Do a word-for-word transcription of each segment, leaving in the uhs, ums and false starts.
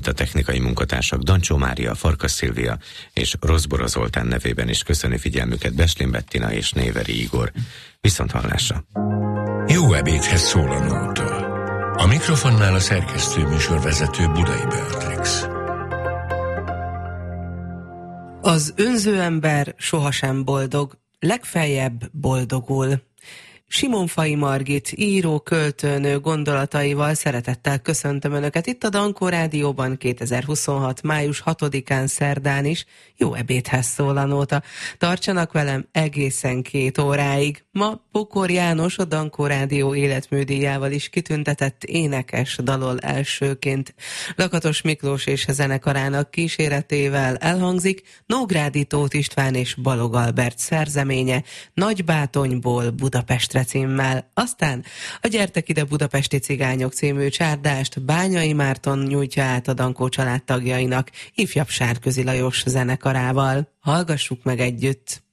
valamint a technikai munkatársak Dancsó Mária, Farkas Szilvia és Roszbora Zoltán nevében is köszöni figyelmüket Beslin Bettina és Néveri Igor. Viszont hallásra! Jó ebédhez szól a nóta. A mikrofonnál a szerkesztő műsorvezető Budai Beatrix. Az önző ember sohasem boldog, legfeljebb boldogul. Simonfai Margit, író, költőnő gondolataival szeretettel köszöntöm Önöket itt a Dankó Rádióban kétezer-huszonhat. május hatodikán szerdán is. Jó ebédhez szól a nóta. Tartsanak velem egészen két óráig. Ma Pokor János, a Dankó Rádió életműdíjával is kitüntetett énekes dalol elsőként. Lakatos Miklós és zenekarának kíséretével elhangzik Nógrádi Tóth István és Balog Albert szerzeménye Nagybátonyból Budapestre címmel. Aztán a Gyertek ide Budapesti Cigányok című csárdást Bányai Márton nyújtja át a Dankó családtagjainak ifjabb Sárközi Lajos zenekarával. Hallgassuk meg együtt!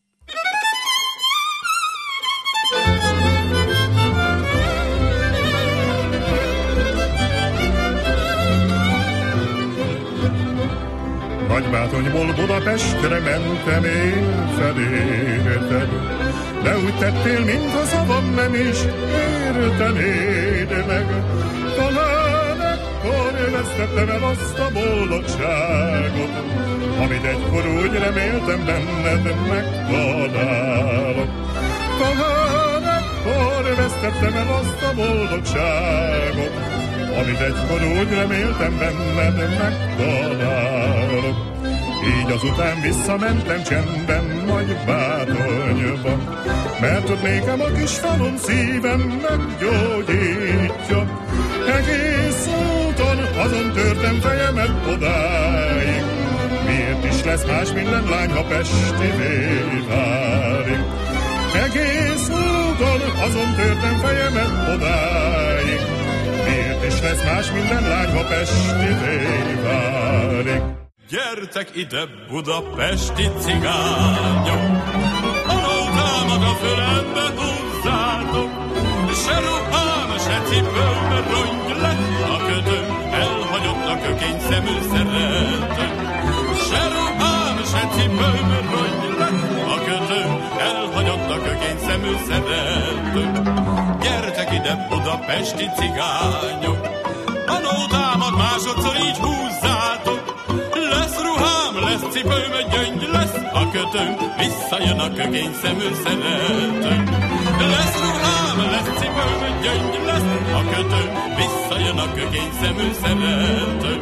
Nagybátonyból Budapestre mentem én feléted, de úgy tettél, mintha szavam nem is értenéd meg. Talán ekkor vesztettem el azt a boldogságot, amit egykor úgy reméltem benned megtalálok. Talán ekkor vesztettem el azt a boldogságot, amit egykor úgy reméltem benned megtalálok. Így azután visszamentem csendben Nagybátonyba, mert ott nékem a kis falun szívem meggyógyítja. Egész úton azon törtem fejemet odáig, miért is lesz más minden lány, ha pestivé válik. Egész úton azon törtem fejemet odáig, miért is lesz más minden lány, ha pestivé válik. Gyertek ide, budapesti cigányok, a nótámat a fölembe húzzátok, se ruhám, se cipőm rongy lett a kötőm, elhagyott a kökény szemű szeretőm. Se ruhám, se cipőm rongy lett a kötőm, elhagyott a kökény szemű szeretőm. Gyertek ide, budapesti cigányok, a nótámat másodszor így húzzátok. Lesz ruhám, lesz cipőm, gyöngy lesz a kötőm, visszajön a kökény szemű szeretőm. Lesz ruhám, lesz cipőm, gyöngy lesz a kötőm, visszajön a kökény szemű szeretőm.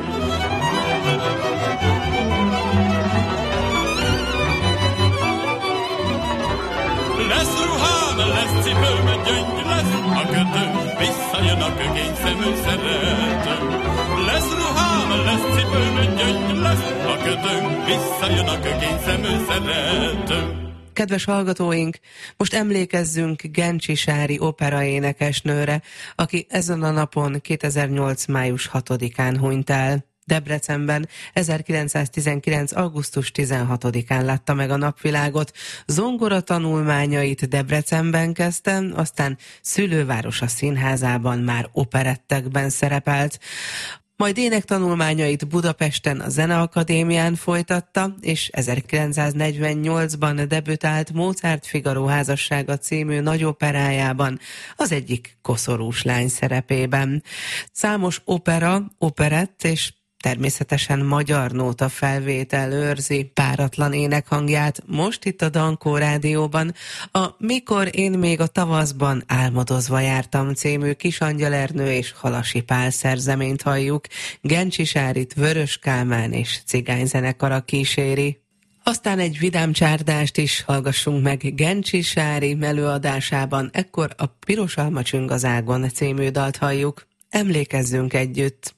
Lesz ruhám, lesz cipőm, gyöngy lesz a kötőm, visszajön a kökény szemű szeretőm. Lesz ruhám, lesz cipőm, gyöngy lesz a kötőm, visszajön a kökény szemű szeretőm. Kedves hallgatóink, most emlékezzünk Gencsi Sári operaénekesnőre, aki ezen a napon kétezer-nyolc. május hatodikán hunyt el. Debrecenben ezerkilencszáztizenkilenc. augusztus tizenhatodikán látta meg a napvilágot. Zongora tanulmányait Debrecenben kezdte, aztán szülővárosa színházában már operettekben szerepelt. Majd énektanulmányait Budapesten a Zeneakadémián folytatta, és ezerkilencszáznegyvennyolcban debütált Mozart Figaro házassága című nagyoperájában, az egyik koszorús lány szerepében. Számos opera, operett és természetesen magyar nóta felvétel őrzi páratlan énekhangját most itt a Dankó Rádióban. A Mikor én még a tavaszban álmodozva jártam című Kisangyal Ernő és Halasi Pál szerzeményt halljuk. Gencsi Sárit Vörös Kálmán és cigányzenekara kíséri. Aztán egy vidám csárdást is hallgassunk meg Gencsi Sári előadásában, ekkor a Piros alma csüng az ágon című dalt halljuk. Emlékezzünk együtt!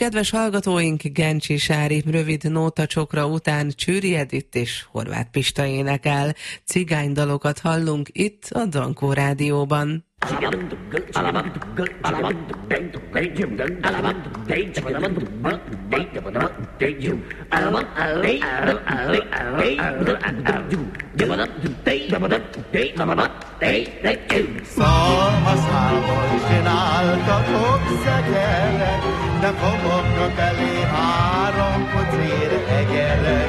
kedves hallgatóink, Gencsi Sári rövid nótacsokra után Csőri Edith és Horváth Pista énekel. Cigánydalokat hallunk itt a Dankó Rádióban. Szalmaszából csináltatok szekerek, de fogoknak elé három pocér egerek.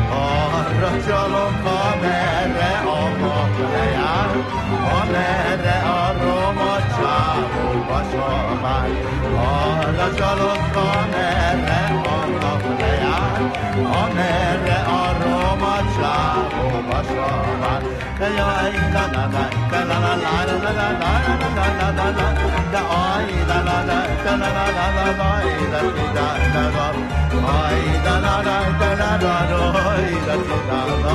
Arra csalok, amerre a mag lejár, amerre a roma csávó vasamár. Arra csalok, amerre a mag lejár, amerre a roma csávó vasamár. Jaj, la la la, la la la la la la la la la la la, da ay la la la, da la la la la la, da da da da, ay da la la da la la la, da da da,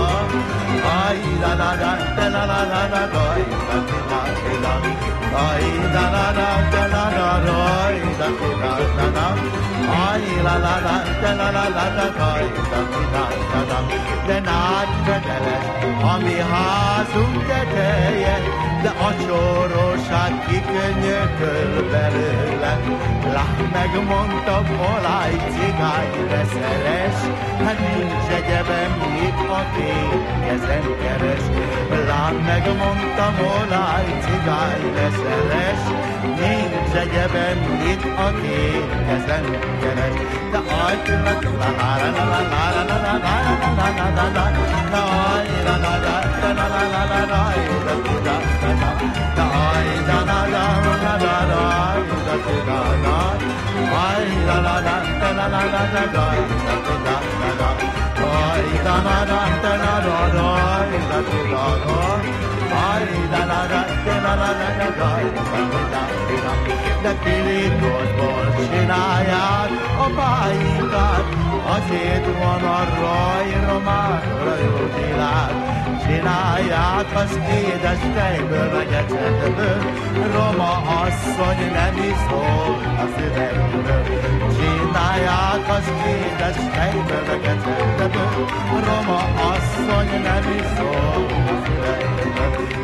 ay da la la da la la la la, da da da, ay da la la da la la la, da da da, ay la la la da la la la la, da da da, de nagy fedeles, ami házunk teteje, de a csóróság kikönyököl belőle. Lát, megmondtam, olaj cigányre szeres, hát nincs egyebem, mit a két kezem keres. Lát, megmondtam, olaj cigányre szeres, nincs egyebem, mit a két kezem keres. De aj, la la la la la la la la la la la la la la, de aj, la la la la la la la la la, de da da da, ay da da da da da da, da da da, ay la la la da la la la da da, da da da, ay da la la da la la la, da da da, ay da la la da la la la da da, da da da. De kilitosból csinálják a báinkat, azért van a rajrománra jó világ. Csinálják az édes tejből, meg ecsetből, roma asszony nem iszol a füvegből. Csinálják az édes tejből, meg ecsetből, roma asszony nem iszol a füvegből.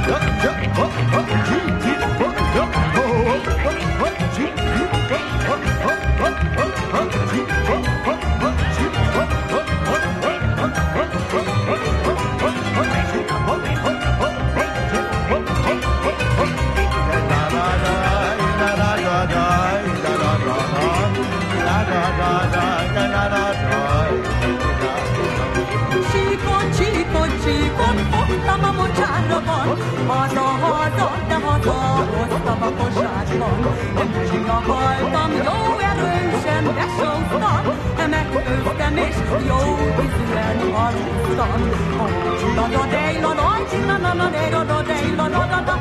Haza-haza, de hazahoztam a kosárban. Ömcsig akartam, jó erősen besóztam, megfőztem és jó ízűen aludtam. La-da-dej-la-daj, la-da-da-dej-la-da-dej-la-da-da-da,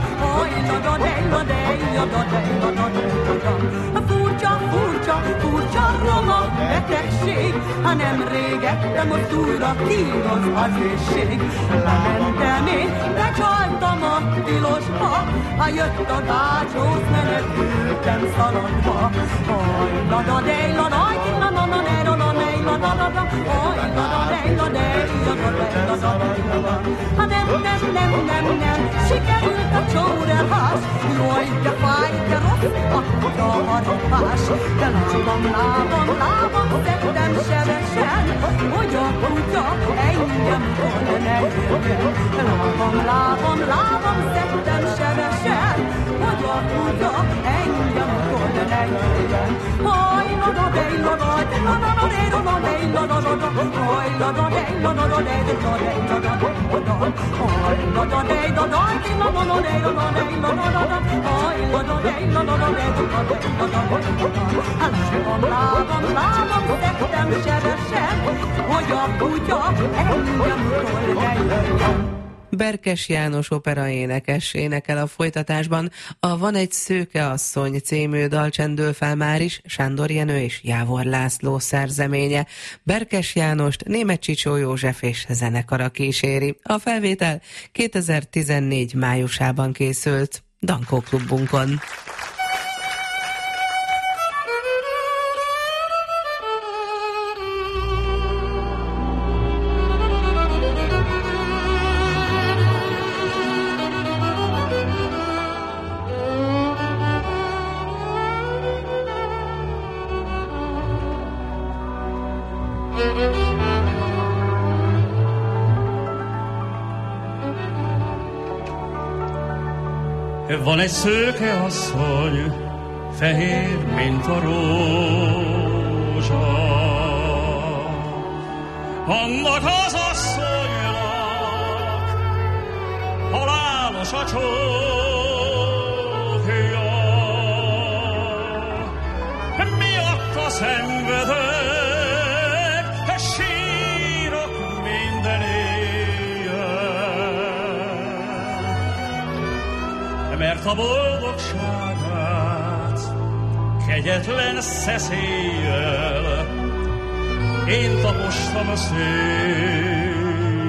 la-da-dej-la-dej-la-da-dej-la-da-da-da. Furcsa, furcsa, furcsa roma betegség, ha nem régettem, most újra kínos az éjség. Lementem én, becsaltam a tilosba, ha jött a gácsóz, menekültem szalonba. Aj, la-da-dej-la-daj, la-da-da-dej-la-dej-la-da-da-da, aj, la-da-dej-la-dej-la-dej-la-da-da-da. Ha nem, nem, nem, nem, nem, sikerült a csórelhás, jaj, de fáj, de rossz, akkor a harapás. De lábam, lábam, lábam, szedtem sebesen, hogy a kutya engem volna ne jöjjön. Lábam, lábam, lábam, szedtem sebesen, hogy a kutya engem volna ne jöjjön. Haj, la-da-dej, la-da-dej, la-da-dej, la-da-dej, la-da-da-da, haj, la-da-dej, la-da-dej, la-da-dej, la-da-da-da, haj, la-da-dej, la-da-dej, la-da-dej, la-da-dej, la-da-da-da, haj, la-da-dej, la-da-dej, la-da-dej, la-da-da-da. Lábam, lábam, lábam, szedtem sebesen, hogy a kutya engem volna ne jöjjön. Berkes János operaénekes énekel a folytatásban a Van egy szőke asszony című dal csendül fel már is Sándor Jenő és Jávor László szerzeménye. Berkes Jánost Németh Csicsó József és zenekara kíséri. A felvétel kétezer-tizennégy májusában készült Dankó klubunkon. Van egy szőke asszony, fehér, mint a rózsa. Annak az asszonynak halálos a csókja. Miatta szenvedek, sírok minden éjjel, mert a boldogságát kegyetlen szeszéllyel én tapostam a széjjel.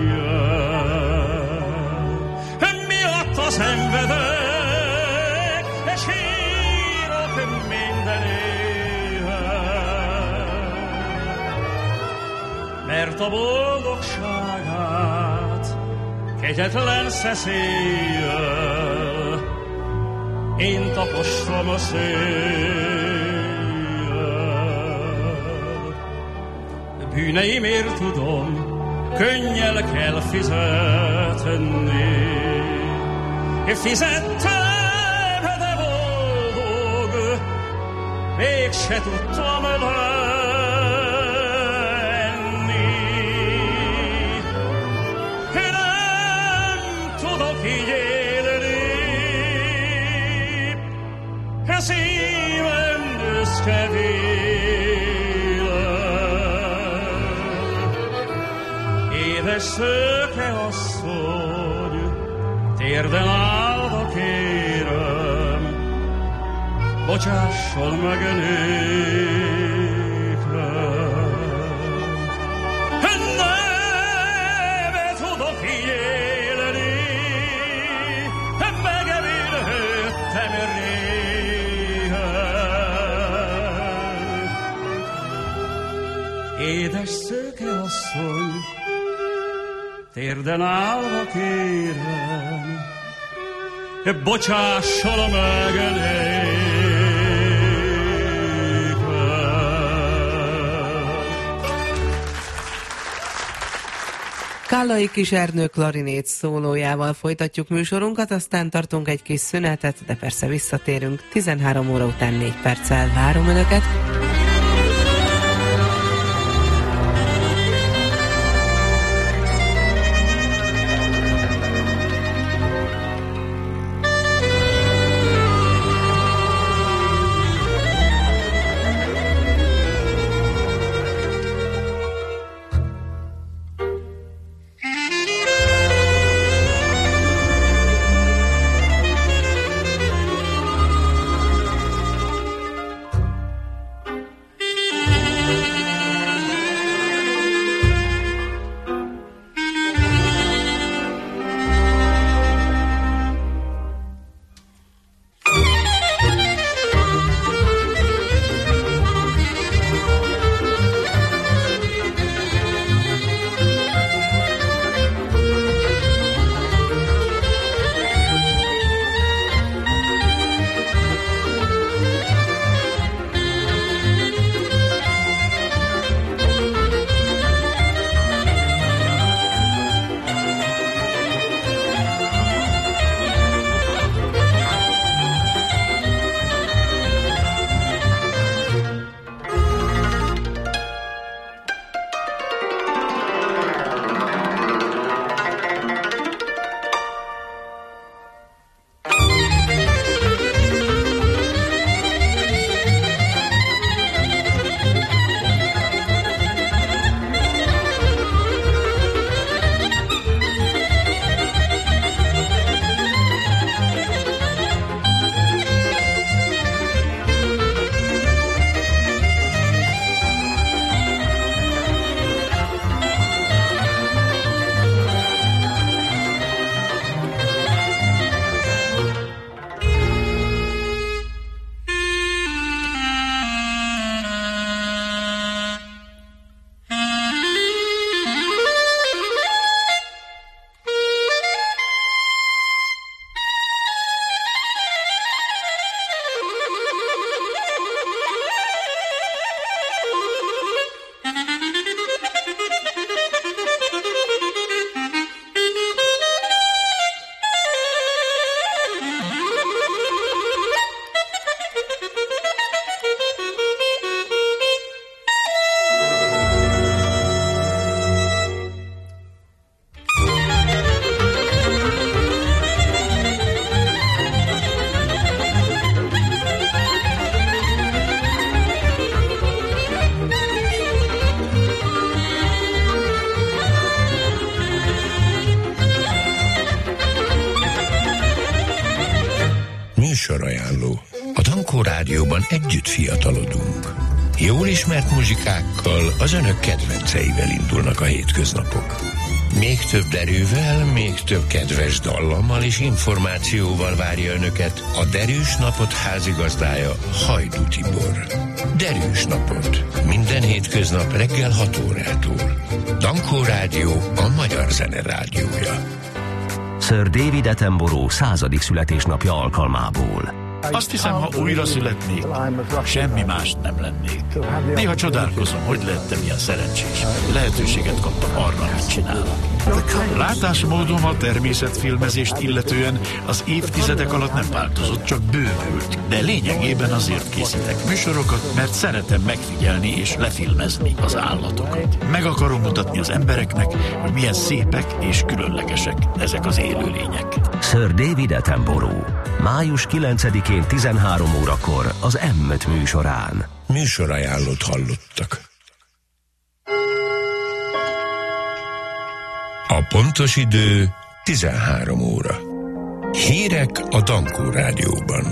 Miatta szenvedek, és sírok minden éjjel, mert a boldogságát kegyetlen szeszéllyel én tapostam a széjjel. Bűneimért tudom, könnyel kell fizetni. Fizettem, de boldog, mégse tudtam lenni. Nem tudok így élni, szívem büszke édes szőke asszony, térden állva kérem, bocsásson meg nékem. Nem tudok így élni, megemélhettem régen. Édes szőke asszony, térden állva kérem, bocsásson meg nékem. Kállai Kis Ernő klarinét szólójával folytatjuk műsorunkat, aztán tartunk egy kis szünetet, de persze visszatérünk. tizenhárom óra után négy perccel várom Önöket. Műsorajánló. A Dankó Rádióban együtt fiatalodunk. Jól ismert muzsikákkal, az önök kedvenceivel indulnak a hétköznapok. Még több erővel, még több kedves dallammal és információval várja önöket a Derűs Napot házigazdája, Hajdú Tibor. Derűs Napot. Minden hétköznap reggel hat órától. Dankó Rádió, a magyar zene rádiója. Sir David Attenborough századik születésnapja alkalmából. Azt hiszem, ha újra születnék, semmi mást nem lennék. Néha csodálkozom, hogy lettem ilyen szerencsés. Lehetőséget kaptam arra, mit csinálok. Látásmódom a természetfilmezést illetően az évtizedek alatt nem változott, csak bővült. De lényegében azért készítek műsorokat, mert szeretem megfigyelni és lefilmezni az állatokat. Meg akarom mutatni az embereknek, hogy milyen szépek és különlegesek ezek az élőlények. Sir David Attenborough. május kilencedikén tizenhárom órakor az em öt műsorán. Műsorajánlót hallottak. A pontos idő tizenhárom óra. Hírek a Dankó Rádióban.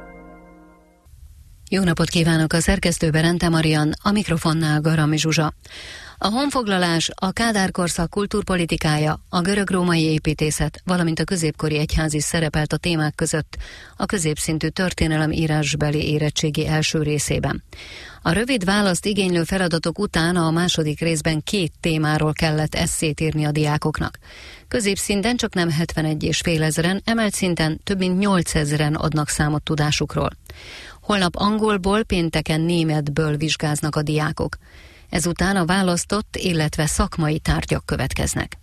Jó napot kívánok, a szerkesztő Berente Marian, a mikrofonnál Garami Zsuzsa. A honfoglalás, a Kádár-korszak kultúrpolitikája, a görög-római építészet, valamint a középkori egyház is szerepelt a témák között a középszintű történelem írásbeli érettségi első részében. A rövid választ igénylő feladatok után a második részben két témáról kellett esszét írni a diákoknak. Középszinten csak nem hetvenegy és fél ezeren, emelt szinten több mint nyolcezren adnak számot tudásukról. Holnap angolból, pénteken németből vizsgáznak a diákok. Ezután a választott, illetve szakmai tárgyak következnek.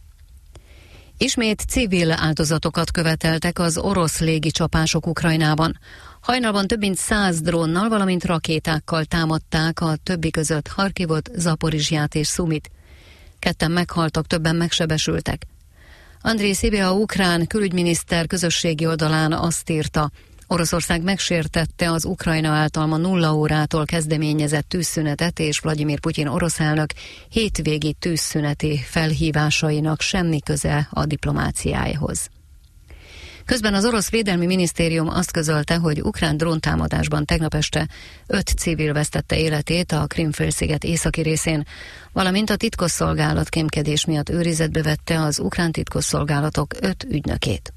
Ismét civil áldozatokat követeltek az orosz légicsapások Ukrajnában. Hajnalban több mint száz drónnal, valamint rakétákkal támadták a többi között Harkivot, Zaporizsját és Szumit. Ketten meghaltak, többen megsebesültek. Andrej Szibia ukrán külügyminiszter közösségi oldalán azt írta, Oroszország megsértette az Ukrajna által ma nulla órától kezdeményezett tűzszünetet, és Vladimir Putyin orosz elnök hétvégi tűzszüneti felhívásainak semmi köze a diplomáciájához. Közben az orosz védelmi minisztérium azt közölte, hogy ukrán dróntámadásban tegnap este öt civil vesztette életét a Krím-félsziget északi részén, valamint a titkosszolgálat kémkedés miatt őrizetbe vette az ukrán titkosszolgálatok öt ügynökét.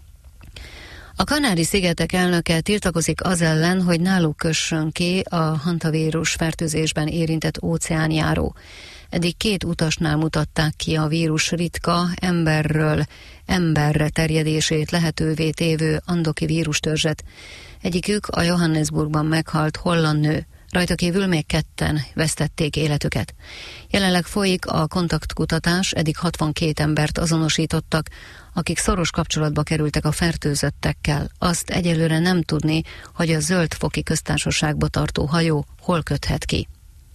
A Kanári-szigetek elnöke tiltakozik az ellen, hogy náluk kössön ki a hantavírus fertőzésben érintett óceánjáró. Eddig két utasnál mutatták ki a vírus ritka, emberről emberre terjedését lehetővé tévő andoki vírustörzset. Egyikük a Johannesburgban meghalt holland nő. Rajta kívül még ketten vesztették életüket. Jelenleg folyik a kontaktkutatás, eddig hatvankét embert azonosítottak, akik szoros kapcsolatba kerültek a fertőzöttekkel. Azt egyelőre nem tudni, hogy a Zöld-foki köztársaságba tartó hajó hol köthet ki.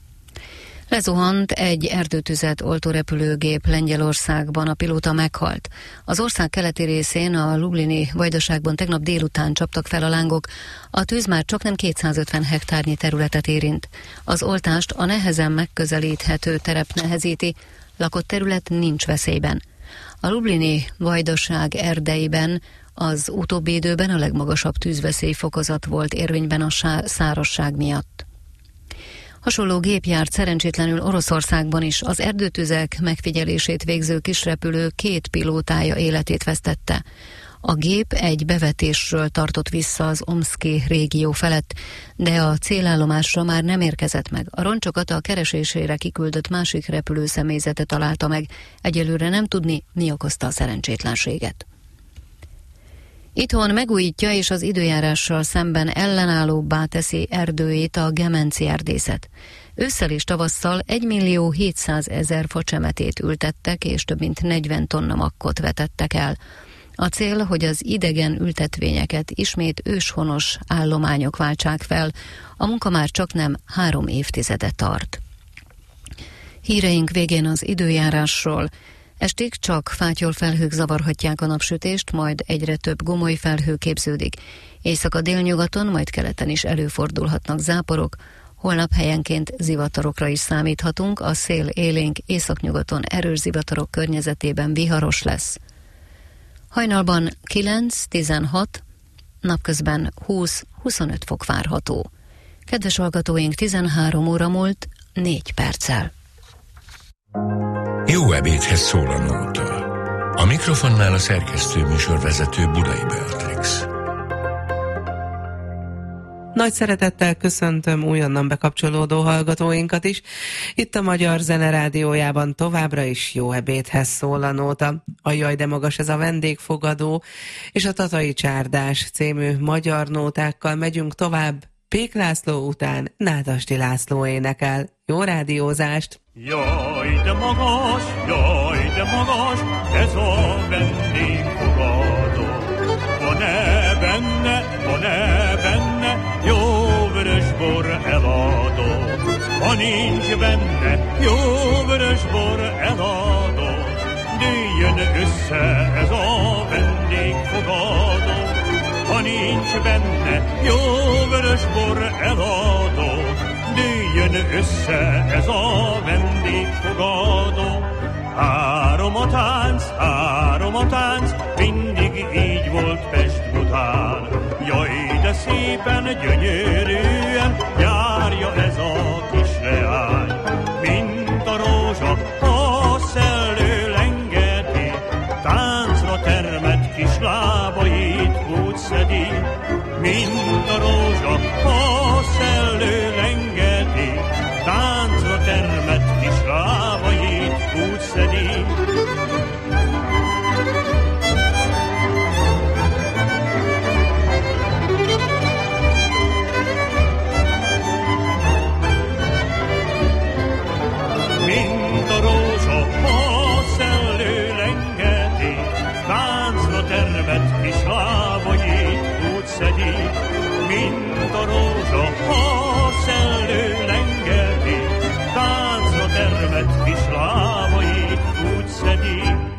Lezuhant egy erdőtüzet oltó repülőgép Lengyelországban, a pilóta meghalt. Az ország keleti részén, a Lublini vajdaságban tegnap délután csaptak fel a lángok. A tűz már csaknem kétszázötven hektárnyi területet érint. Az oltást a nehezen megközelíthető terep nehezíti, lakott terület nincs veszélyben. A Lublini vajdaság erdeiben az utóbbi időben a legmagasabb tűzveszélyfokozat volt érvényben a szárazság miatt. Hasonló gép járt szerencsétlenül Oroszországban is. Az erdőtüzek megfigyelését végző kisrepülő két pilótája életét vesztette. A gép egy bevetésről tartott vissza az Omszki régió felett, de a célállomásra már nem érkezett meg. A roncsokat a keresésére kiküldött másik repülő személyzete találta meg. Egyelőre nem tudni, mi okozta a szerencsétlenséget. Itthon megújítja és az időjárással szemben ellenállóbbá teszi erdőjét a gemenci erdészet. Ősszel és tavasszal egymillió hétszázezer facsemetét ültettek, és több mint negyven tonna makkot vetettek el. A cél, hogy az idegen ültetvényeket ismét őshonos állományok váltsák fel, a munka már csaknem három évtizede tart. Híreink végén az időjárásról. Estig csak fátyol felhők zavarhatják a napsütést, majd egyre több gomoly felhő képződik. Éjszaka délnyugaton, majd keleten is előfordulhatnak záporok, holnap helyenként zivatarokra is számíthatunk, a szél élénk északnyugaton erős zivatarok környezetében viharos lesz. Hajnalban kilenc, tizenhat, napközben húsz-huszonöt fok várható. Kedves hallgatóink, tizenhárom óra múlt négy perccel. Jó ebédhez szól a nóta. A mikrofonnál a szerkesztő műsorvezető Budai Beatrix. Nagy szeretettel köszöntöm újonnan bekapcsolódó hallgatóinkat is. Itt a Magyar Zene Rádiójában továbbra is jó ebédhez szól a nóta. A Jaj, de magas ez a vendégfogadó, és a Tatai Csárdás című magyar nótákkal megyünk tovább. Pék László után Nádasdy László énekel. Jó rádiózást! Jaj, de magas, jaj, de magas, ez a vendégfogadó. Van-e benne, van-e benne, jó vörösbor eladó. Ha nincs benne, jó vörösbor eladó, dőljön össze ez a vendégfogadó. Ha nincs benne, jó vörösbor eladó, dőljön össze ez a vendégfogadó. Három a tánc, három a tánc, mindig így volt Pest-Budán. Jaj, de szépen, gyönyörűen járja ez a kis leány. Mint a rózsa, a szellő lengeti, táncra termett kis lábait úgy szedi. Mint a rózsa, a szellő lengeti, táncra termett kis lábait úgy szedi. Mint a rózsa, a szellő lengeti, táncra termett kis lábait úgy szedi. Mint a rózsa, a szellő lengeti, táncra termett kis lábait úgy szedi.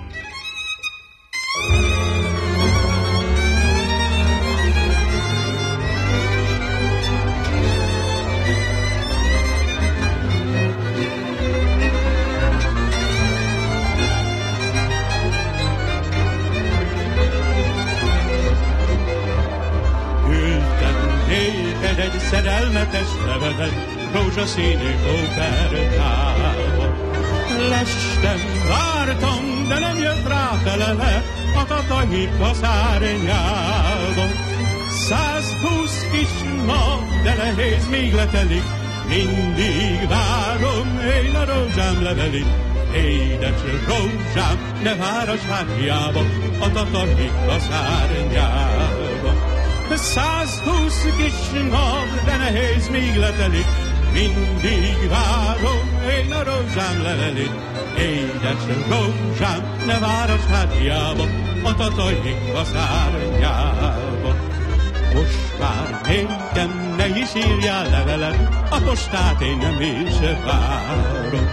Egy szerelmetes levelet, rózsaszínű kópertába. Lestem, vártam, de nem jött rá felele a tatai kaszárnyába. Százhúsz kis nap, de nehéz még letelik, mindig várom én a rózsám levelit. Édes rózsám, ne várass hát hiába a tatai kaszárnyába. Százhúsz kis nap, de nehéz még letelik, mindig várom én a rózsám levelét. Édes rózsám, ne várass hát hiába a tatai kaszárnyába. Most már nékem ne is írjál levelet, a postát én nem is várom.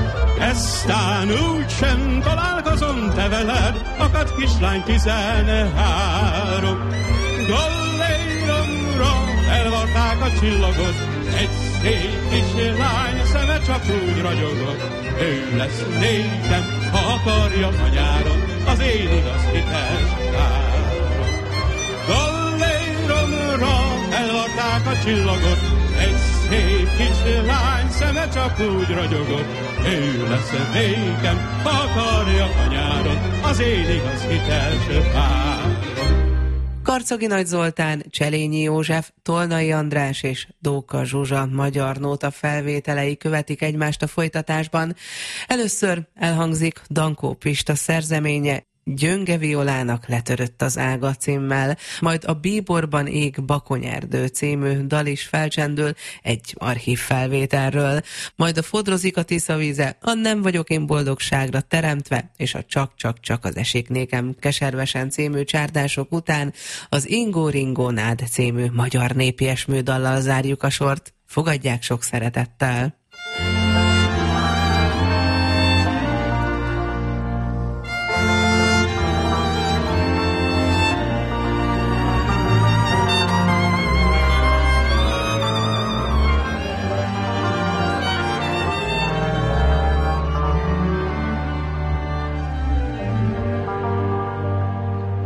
Eztán úgysem találkozom te veled, akad kislány tizenhárom. Galleiromra elvarták a csillagot, egy szép kis lány szeme csak úgy ragyogott. Ő lesz nékem, ha akarja a nyáron, az én igaz hites párom. Galleiromra elvarták a csillagot, egy szép kis lány szeme csak úgy ragyogott. Ő lesz nékem, ha akarja a nyáron, az én igaz hites párom. Karcogi Nagy Zoltán, Cselényi József, Tolnai András és Dóka Zsuzsa magyar nóta felvételei követik egymást a folytatásban. Először elhangzik Dankó Pista szerzeménye, Gyönge violának letörött az ága címmel, majd a Bíborban ég Bakonyerdő című dal is felcsendül egy archív felvételről, majd a Fodrozik a Tiszavíze, a Nem vagyok én boldogságra teremtve, és a Csak-csak-csak az esik nékem keservesen című csárdások után az Ingó Ringó Nád című magyar népi esmődallal zárjuk a sort. Fogadják sok szeretettel!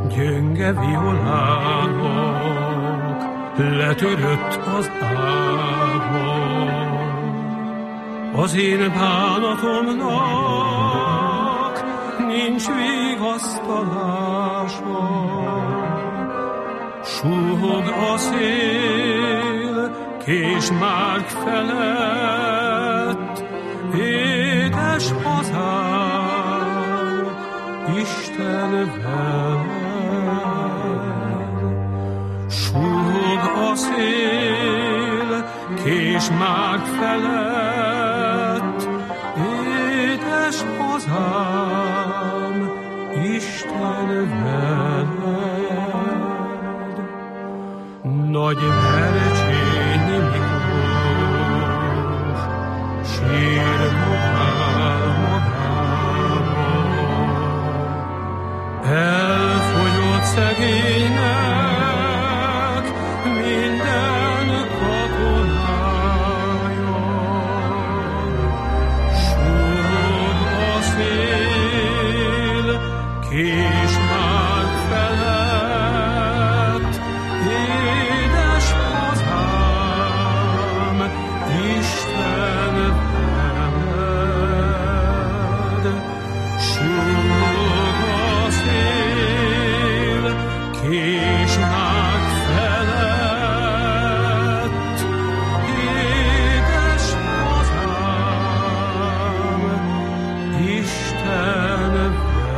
gyönge violánok, letörött az ágon. Az én bánatomnak nincs vigasztalása, súhog a szél Késmárk felett, édes hazám, Isten veled. Súhog a szél Késmárk felett, édes hazám, Isten veled. Nagy Bercsényi Miklós sír magál magával, elfogyott szegénynek minden katonája. Súhog a szél Késmárk felett, édes hazám, Isten veled. Súhog a szél Késmárk felett, édes hazám, Isten veled.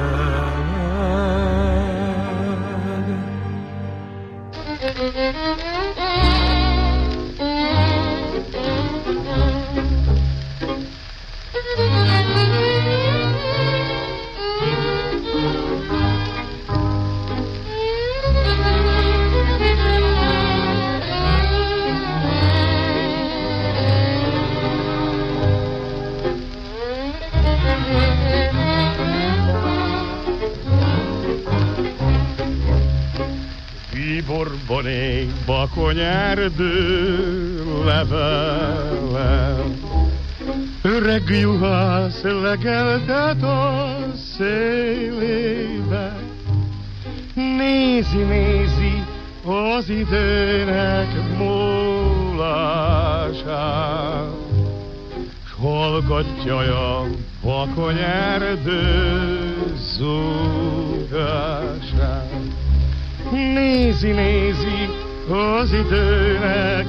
Bíborban ég bakony erdő levelel, öreg juhász legeltet a szélébe. Nézi, nézi az időnek múlását, s hallgatja a bakony erdő zúgását. Nézi, nézi az időnek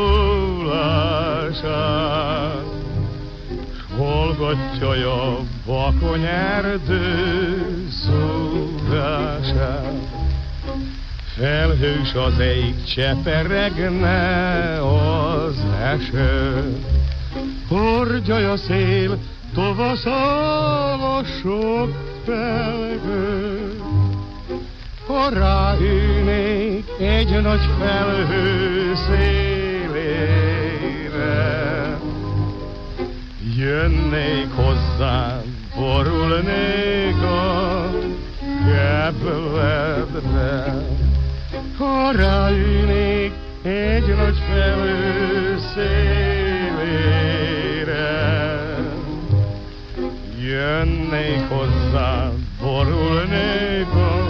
múlását, s hallgatja a bakony erdő zúgását. Felhős az ég, cseperegne az eső, hordja a szél, tovaszal a sok felhő. Ha ráülnék egy nagy felhő szélére, jönnék hozzám, borulnék a kebledre. Ha ráülnék egy nagy felhő szélére, jönnék hozzám, borulnék a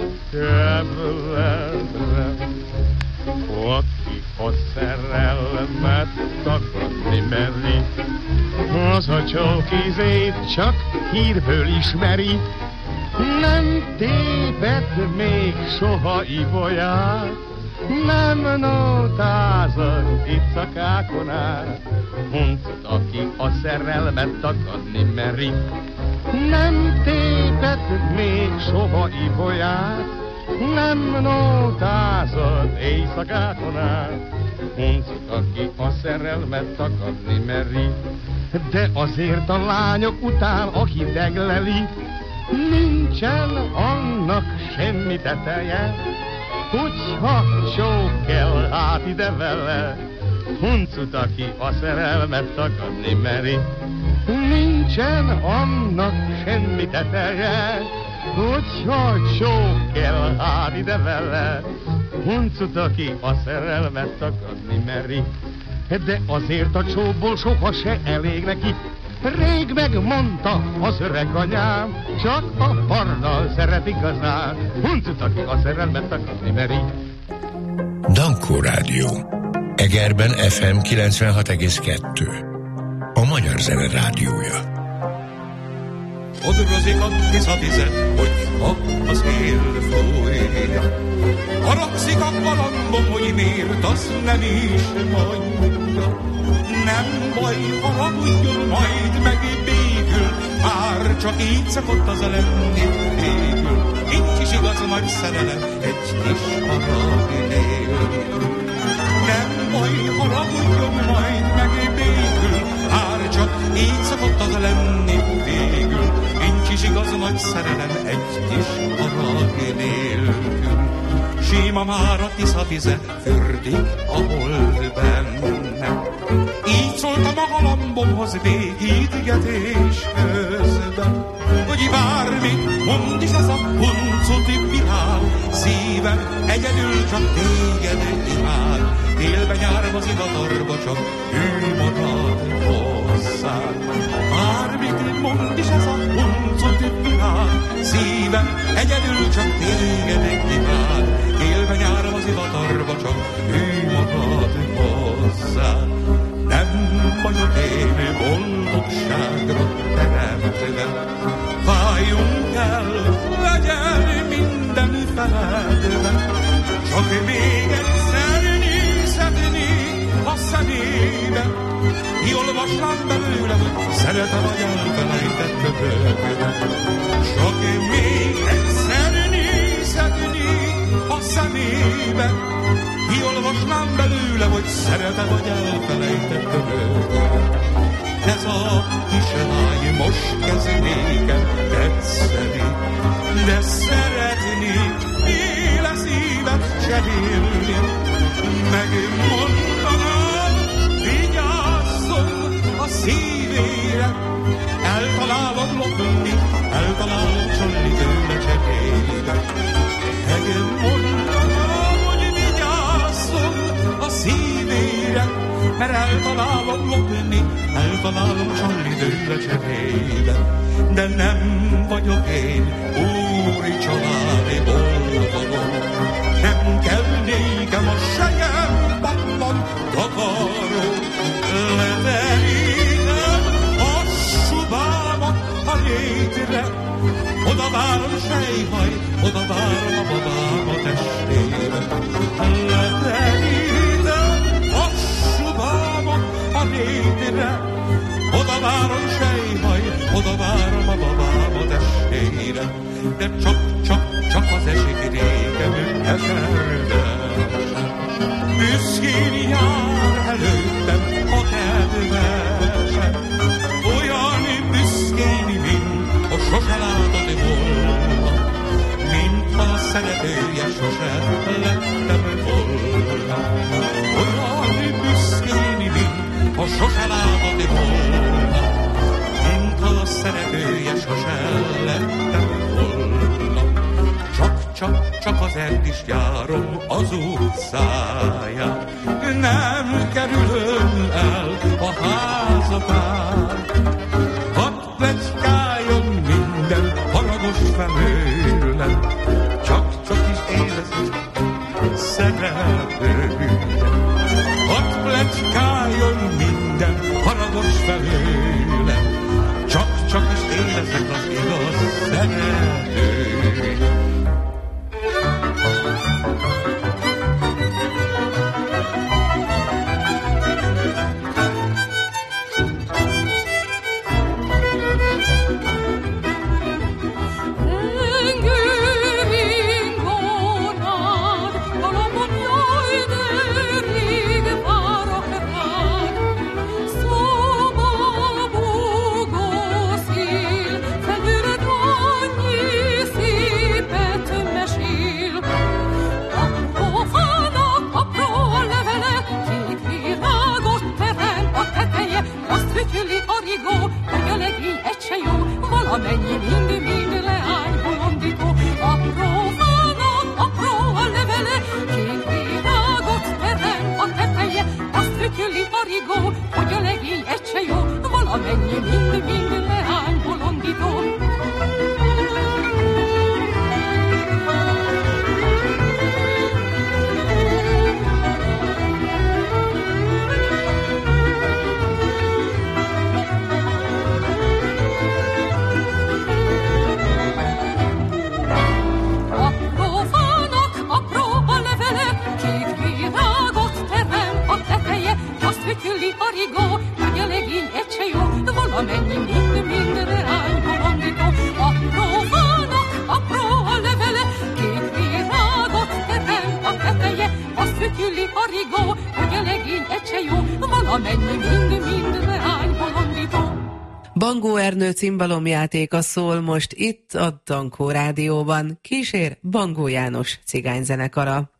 kebledre. Aki a szerelmet tagadni meri, az a csók ízét csak hírből ismeri. Nem téped még soha ibolyát, nem nótázod icakákon át. Huncut, aki a szerelmet tagadni meri, nem téped még soha ibolyát, nem nótázod éjszakákon át. Huncut, aki a szerelmet tagadni meri, de azért a lányok után a hideg leli, nincsen annak semmi teteje, hogyha sok kell hát ide vele. Huncut, aki a szerelmet tagadni meri, nincsen annak semmi teteje, hogyha sok kell hát ide vele. Huncut, aki a szerelmet tagadni meri, de azért a csókból soha se elég neki. Rég megmondta az öreg anyám, csak a parnal szeret szeret igazán, huncut, aki a szerelmet takadni meri. Dankó Rádió. Egerben ef em kilencvenhat egész kettő. A magyar zene rádiója. Odrozik a Tisza vize, hogy ha az él fújja. Haragszik a galambom, hogy miért azt nem is mondja. Nem baj, haragudjon, majd megbékül, már csak így szokott az a lenni végül. Nincs is igaz nagy szerelem, egy kis harag nélkül. Nem baj, haragudjon, majd megbékül, már csak így szokott az a lenni végül. Nincs is igaz nagy szerelem, egy kis harag nélkül. Sima már a Tisza vize, fürdik a hold benne. Így szóltam a galambomhoz végítigetés közben, hogy bármit mond is ez a huncuti világ, szívem egyedül csak téged imád. Élben nyárba zivatarba csak ő marad hozzád. Bármit mond is ez a huncuti világ, szívem egyedül csak téged imád. Élben nyárva zivatarba csak ő marad hozzád. Nem vagyok én boldogságra teremtve, váljunk el, legyen minden feledve. Csak még egyszer nézhetni a szemébe, kiolvasnám belőle, hogy szeretem vagy elfelejtett köpögbe. Csak még egyszer nézhetni a szemébe, kiolvasnám belőle, hogy szeretem vagy elfelejtett köpögbe. Ez a kislány most kezd nékem tetszeni, de szeretni, éle szívet cserélni. Megmondanám, vigyázzon a szívére, eltalálom lopni, eltalálom csalni tőle cserélni. Megmondanám, hogy vigyázzon a szívére, mert eltalálom lopni, eltalálom csalni tőle cserébe. De nem vagyok én úri családi boldogom, nem kell nékem a sejem pappan takaró. Leterítem a subámat a létre, oda várom sejhaj, oda várom a babám a testére. Leterítem a subámat a létre, oda várom sejhaj, oda várom a babám a testére. De csak, csak, csak az esik régen eserben, büszkén jár előttem a kedvesem. Olyan büszkén, mint a sose látott volna, mint a szeretője sose lettem volna. Olyan büszkén, mint a sose látott volna, mint a szeretője sose lettem volna. Csak, csak, csak azért is járom az utcáján, nem kerülöm el a házatán. Hadd pletykáljon minden haragos felőlem, csak-csak is érezni szeretőm. Hadd pletykáljon minden haragos felőlem, csak-csak is érezzek az igaz szeretőm. Engedj mennyi mind-mind leány bolondító. Bangó Ernő cimbalomjátéka szól most itt a Dankó Rádióban. Kísér Bangó János cigányzenekara.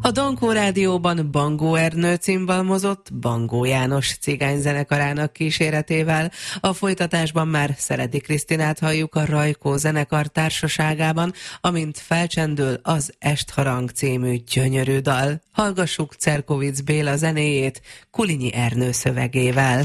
A Dankó Rádióban Bangó Ernő cimbalmozott Bangó János cigányzenekarának kíséretével. A folytatásban már Szeredi Krisztinát halljuk a Rajkó zenekar társaságában, amint felcsendül az Estharang című gyönyörű dal. Hallgassuk Cerkovics Béla zenéjét Kulinyi Ernő szövegével.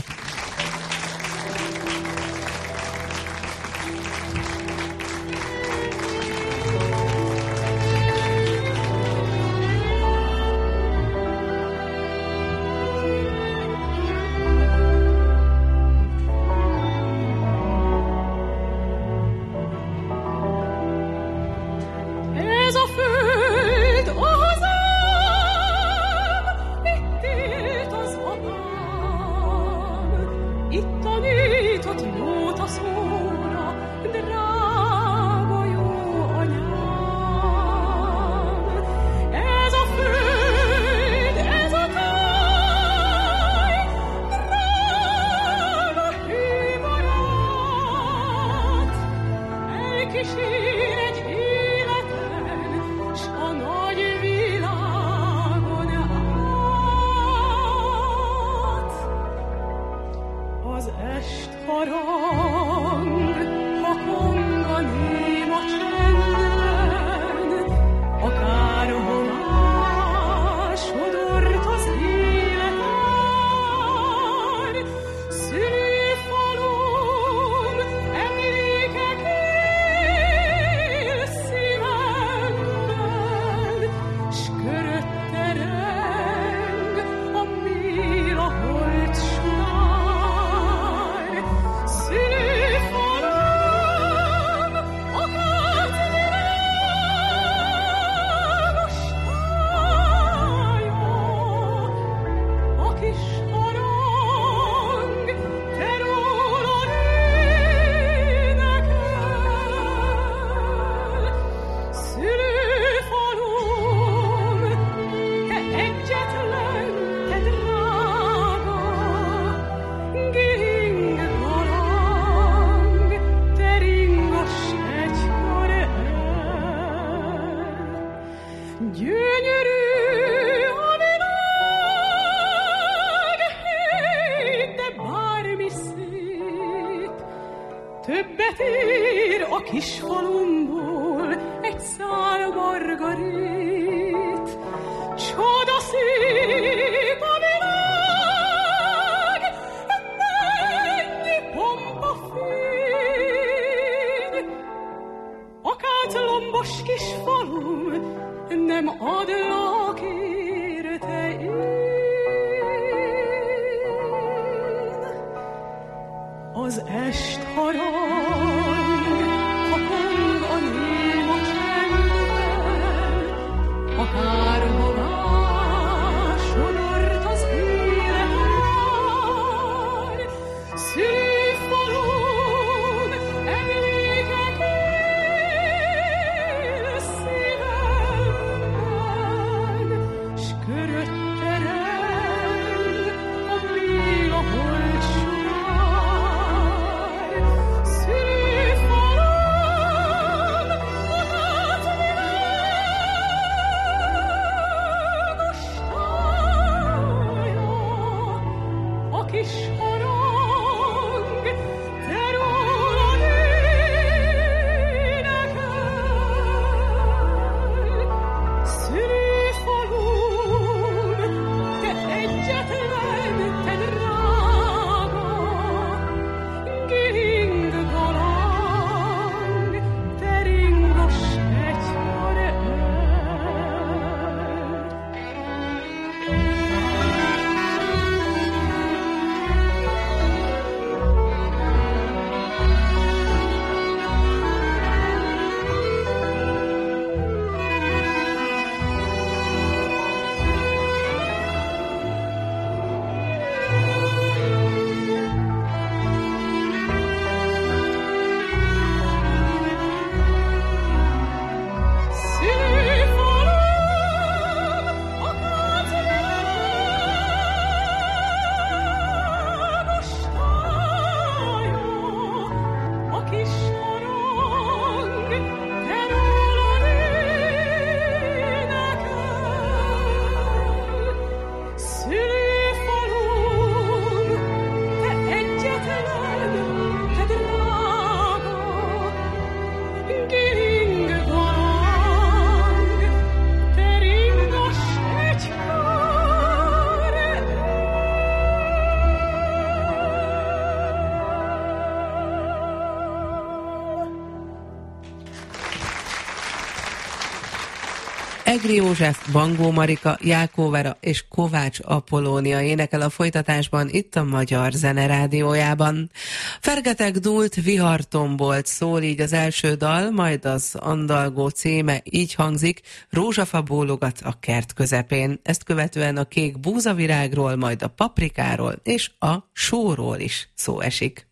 Egri József, Bangó Marika, Jákó Vera és Kovács Apollónia énekel a folytatásban itt a Magyar Zene Rádiójában. Fergeteg dúlt, vihartombolt szól így az első dal, majd az andalgó címe így hangzik, rózsafa bólogat a kert közepén. Ezt követően a kék búzavirágról, majd a paprikáról és a sóról is szó esik.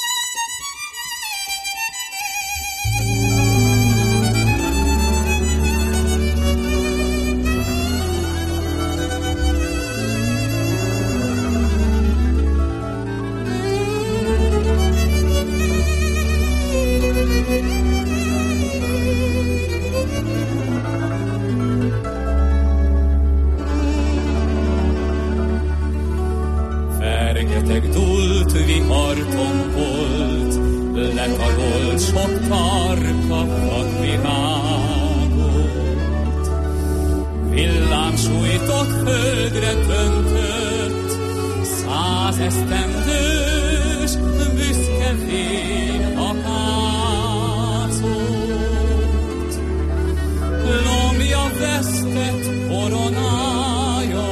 Dult, vihartombolt, letagolt sok tarka vadvirágot. Villám sújtott földre döntött, százesztendős, büszke fény akácot. Lombja vesztett koronája,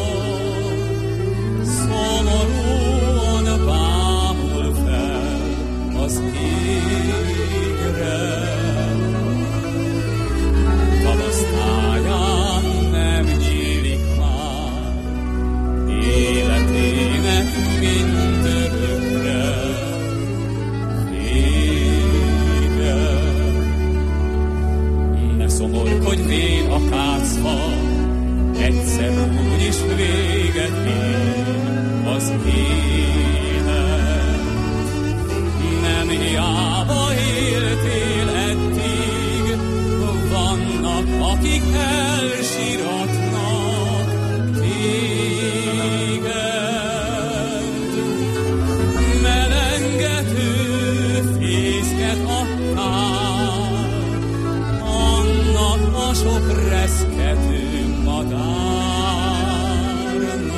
szomorúan bámul fel az égre. Tavasztáján nem nyílik már életének mindörökre vége. Ne szomorkodj, vén akácfa, egyszer úgyis véget ér az élet. Nem hiába éltél eddig, vannak, akik elsiratnak téged. Melengető fészket adtál annak a sok reszkető madárnak.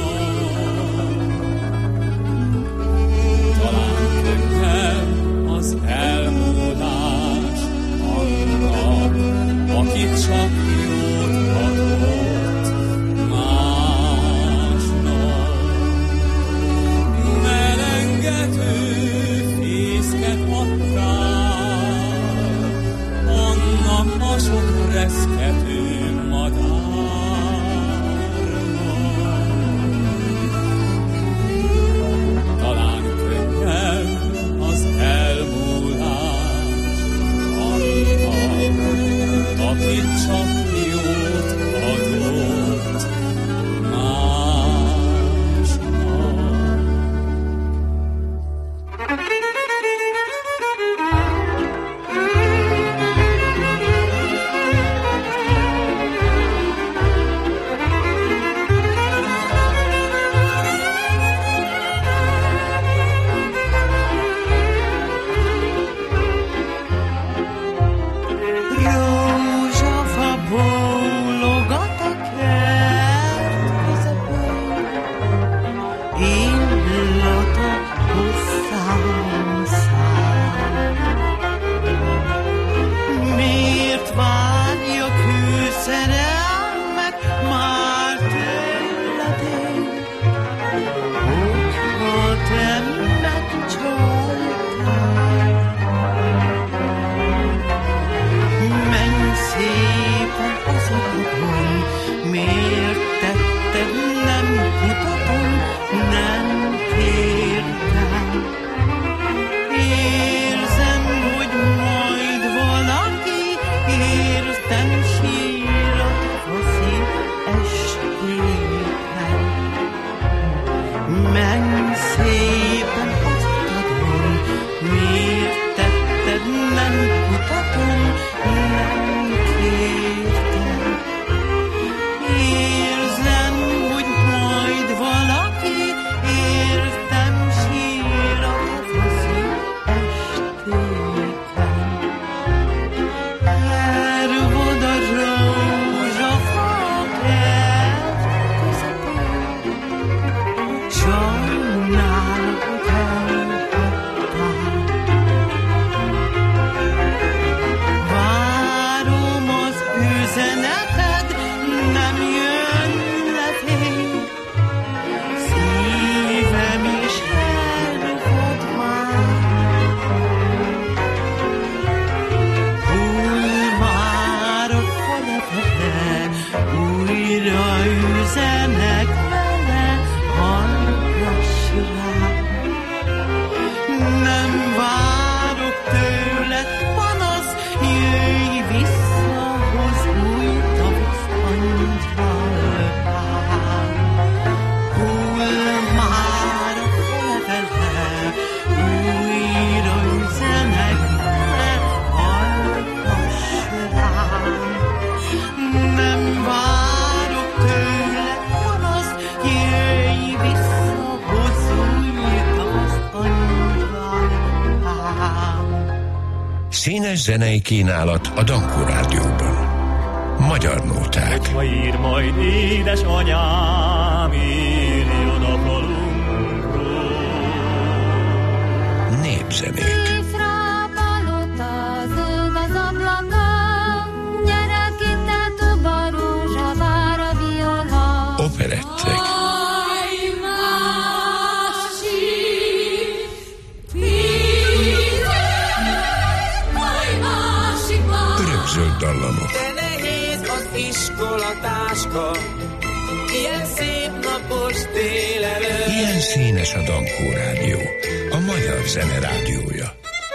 Talán könnyebb az elmúlás annak, aki csak jót adott másnak. Melengető fészket adtál annak a sok reszkető madárnak. Talán könnyebb az elmúlás annak, aki csak jót adott másnak. Színes zenei kínálat a Dankó Rádióban. Magyar nóták. Hogyha ír majd édesanyám, írjon a falunkról. Népzenék. Operettek. Örökzöld dallamok. De nehéz az iskolatáska, ilyen szép napos délelőtt. Ilyen színes a Dankó Rádió, a magyar zene rádiója.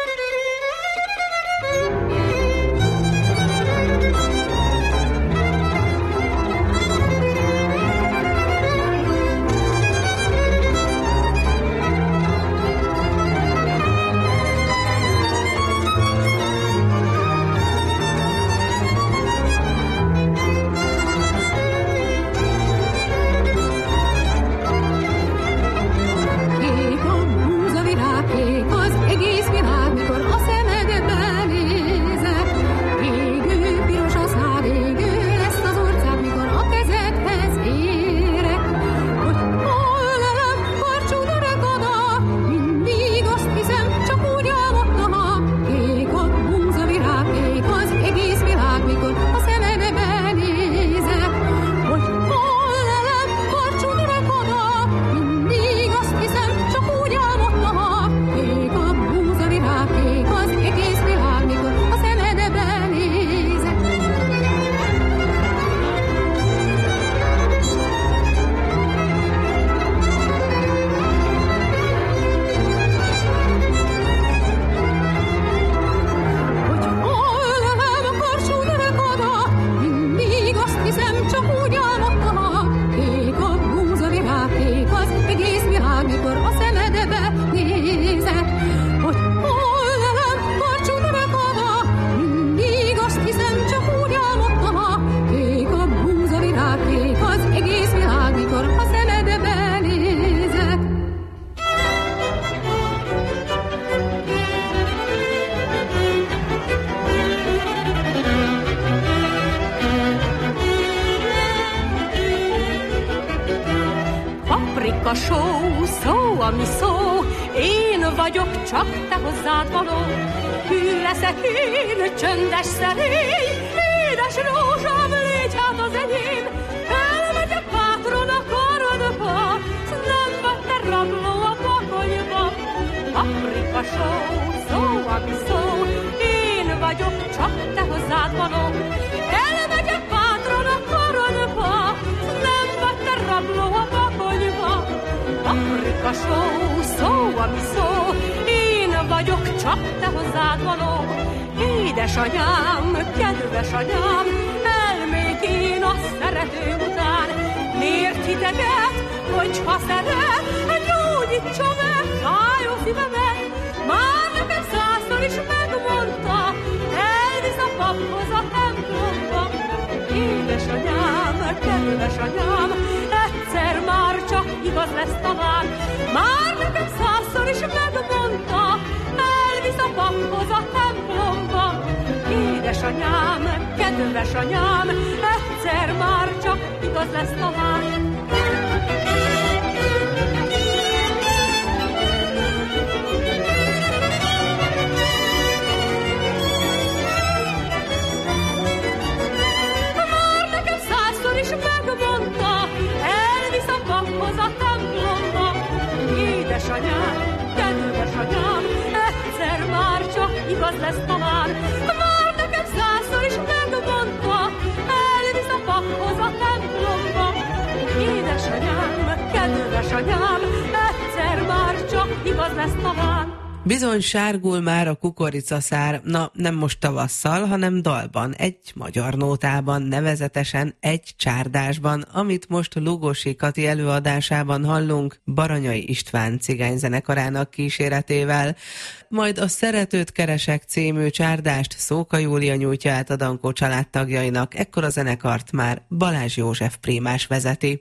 Bizony sárgul már a kukoricaszár, na nem most tavasszal, hanem dalban, egy magyar nótában, nevezetesen egy csárdásban, amit most Lugosi Kati előadásában hallunk Baranyai István cigányzenekarának kíséretével. Majd a Szeretőt keresek című csárdást Szóka Júlia nyújtja át a Dankó családtagjainak, ekkor a zenekart már Balázs József prímás vezeti.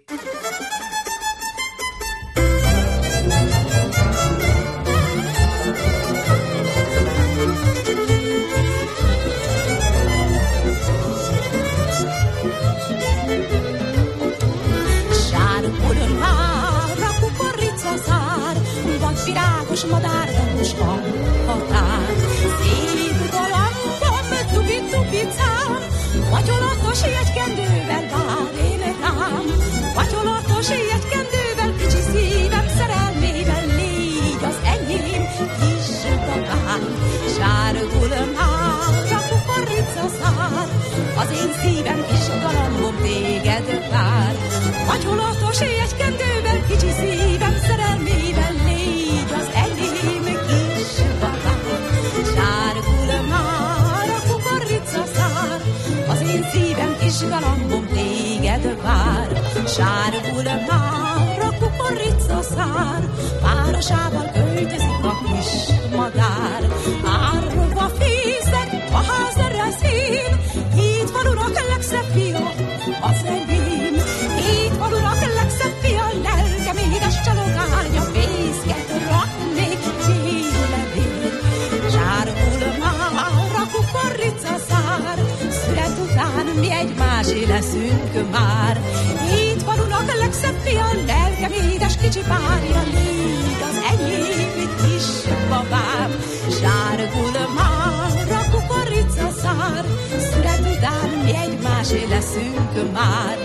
Vacsolatos madár, gyanús a határ. Szép galambom, tupi-tupicám, vacsolatos jegykendővel vár én rám. Vacsolatos jegykendővel, kicsi szívem szerelmével, légy az enyém kis babám. Sárgul már a kukorica szár, az én szívem kis galambom téged vár. Vacsolatos jegykendővel, kicsi szívem szerelmével, légy az enyém kis babám. Sárgul már a kukorica szár, az én szívem kis galambom téged vár. Sárgul már a kukorica szár, városával költözik a kis madár. Árva fészek, a ház reszén, hét falunak legszebb fia, az enyém. Hét falunak legszebb fia, lelkem édes csalogánya, fészket raknék véledén. Sárgul már a kukorica szár, szület után mi egymásé leszünk már. Hét falunak legszebb fia, lelkem édes kicsi párja, légy az enyém kis babám. Sárgul már a kukorica szár, szület után mi egymásé leszünk már.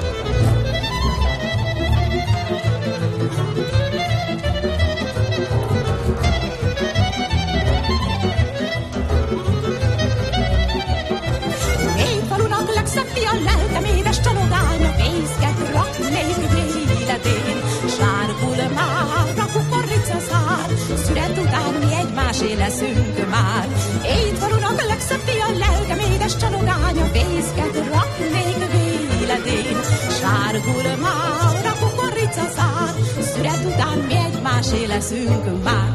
Hét falunak legszebb fia, lelkem édes csalogánya, fészket raknék véledén. Sárgul már a kukorica szár, szület után mi egymásé leszünk már. Hét falunak legszebb fia, lelkem édes csalogánya, fészket raknék véledén. Sárgul már a kukorica szár, szület után mi egymásé leszünk már.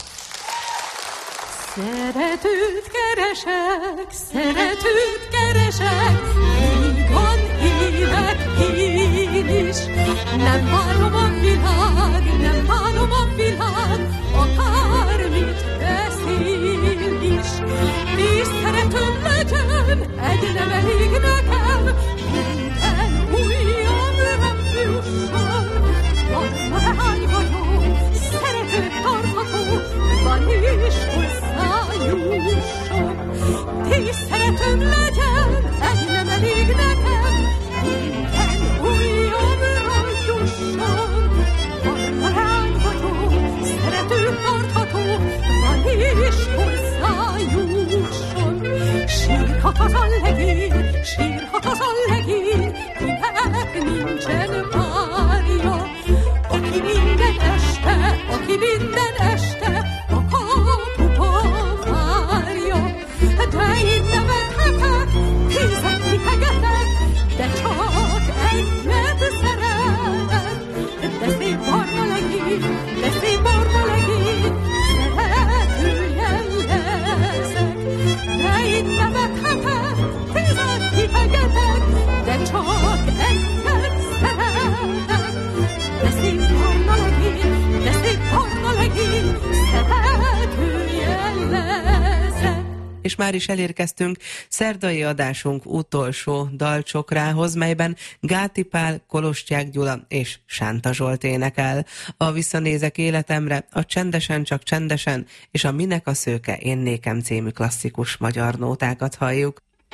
Szeretőt keresek, szeretőt keresek, hígon élek én is. Nem várom a világ, nem várom a világ, akármit beszél is. És szeretőm legyen, egy nem elég nekem, minden ujjamra jusson. Arra leány vagyok, szeretőt tartható, van is hozzájusson. Ti szeretőm legyen, egy nem elég nekem, minden ujjamra jusson. Arra leány vagyok, szeretőt tartható, van is hozzájusson. Sírhat az a legény, sírhat az a legény, kinek nincsen párja. Aki minden este, aki minden este a kapuban várja. De én nevethetek, tízet lihegetek, de csak egyet szerelek. De szép barna legény, de szép barna legény, szeretője leszek. De én nevethetek, tízet lihegetek, de csak egyet szerelek. De szép barna legény, de szép barna legény, szeretője leszek. És már is elérkeztünk szerdai adásunk utolsó dalcsokrához, melyben Gáti Pál, Kolostyák Gyula és Sánta Zsolt énekel. A Visszanézek életemre, a Csendesen csak csendesen és a Minek a szőke, én nékem című klasszikus magyar nótákat halljuk.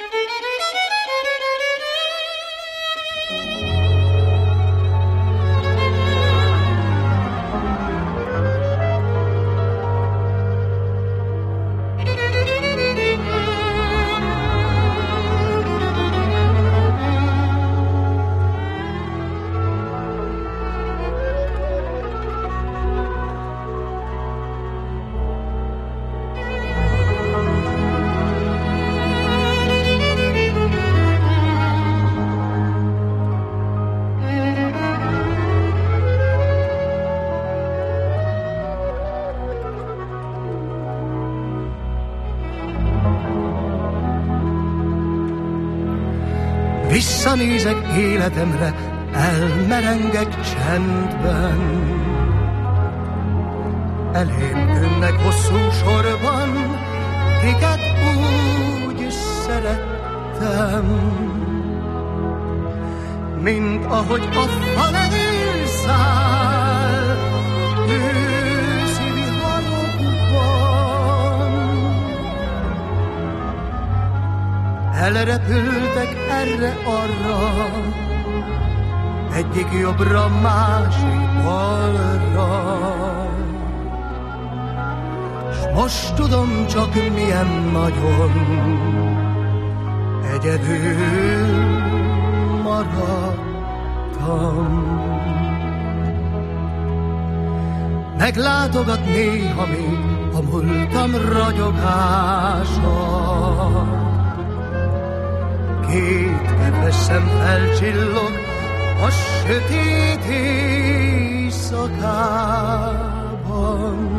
Visszanézek életemre, elmerengek csendben. Elém jönnek hosszú sorban, kiket úgy szerettem, mint ahogy a fa levél száll, őszi viharok elrepültek erre-arra, egyik jobbra, másik balra. S most tudom csak milyen nagyon egyedül maradtam. Meglátogat néha még a múltam ragyogása, két kedves szem felcsillog a sötét éjszakában.